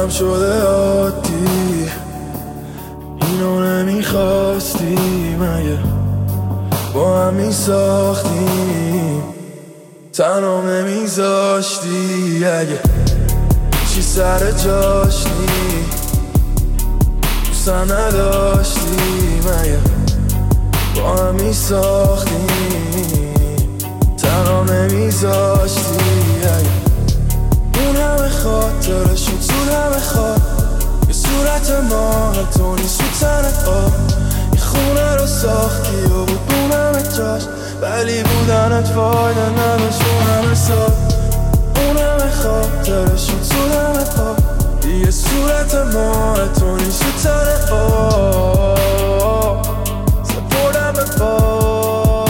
نبودم شده عادی، اینو نمیخواستی مگه با هم میساختیم، تنها نمیذاشتی اگه چی سر جاش نی، دوستم نداشتی مگه با هم میساختیم، تنها نمیذاشتی اگه اون همه خاطرش شد زود همه خواد، یه صورت ماه تو نیست تو تنت آب، یه خونه رو ساختی و بود اون همه جاش، ولی بودنت فایده نداشت اون همه سال، اون همه خاطرش شد زود همه پا، یه صورت ماه تو نیست تو تنت آب، سپردم به پا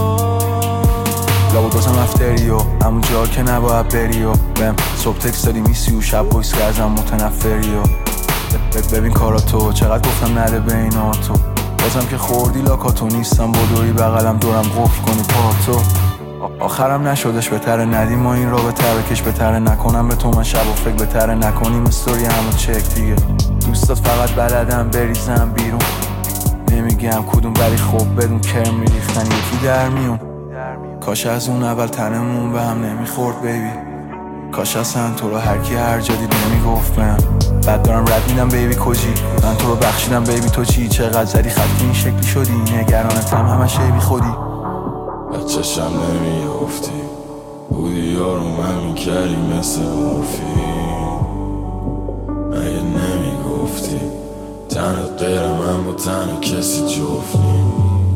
لابد بازم افتری و همون جا که نباید بری و بهم صبح تکست دادی میسی و شب بایست که ازم متنفری و ببین کاراتو چقدر گفتم نده به اینا تو، بازم که خوردی لاکاتو نیستم بدوی بغلم دورم قفل کنی پاتو، آخرم نشدش بهتره ندیم ما این رابطه بکش بهتره نکنم به تو من شب و فکر بهتره نکنیم استوری همو چک دیگه، دوستات فقط بلدم بریزم بیرون نمیگم کدوم ولی خب بدون کرم میریختن یکی در میون، کاش از اون اول تنمون به هم نمیخورد بیبی، کاش اصلا تو رو هرکی هر جا دید نمیگفت بهم، بعد دارم رد میدم بیبی کجی، من تو رو بخشیدم بیبی تو چی، چقدر زدی خط این شکلی شدی، نگرانتم همش بی خودی، بچه‌شم نمیافتی بودی یارو من میکردی مثل مورفین، مگه نمیگفتی تنت غیر من با تن کسی جفتیم،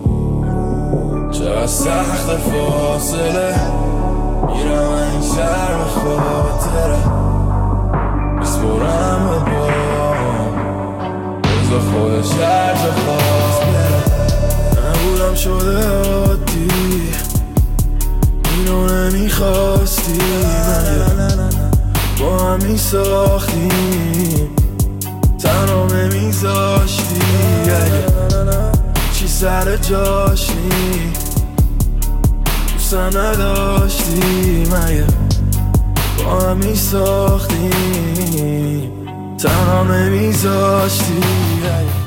چقدر سخت فاصله میرم این شهر به خاطره، میسپرم به بام بزا خودش هر جا خواست بره، نبودم شده عادی، اینو نمیخواستی مگه با هم میساختیم، تنها نمیذاشتی اگه چی سر جاش نی، دوستم نداشتی مگه با هم میساختیم، تنها نمیذاشتی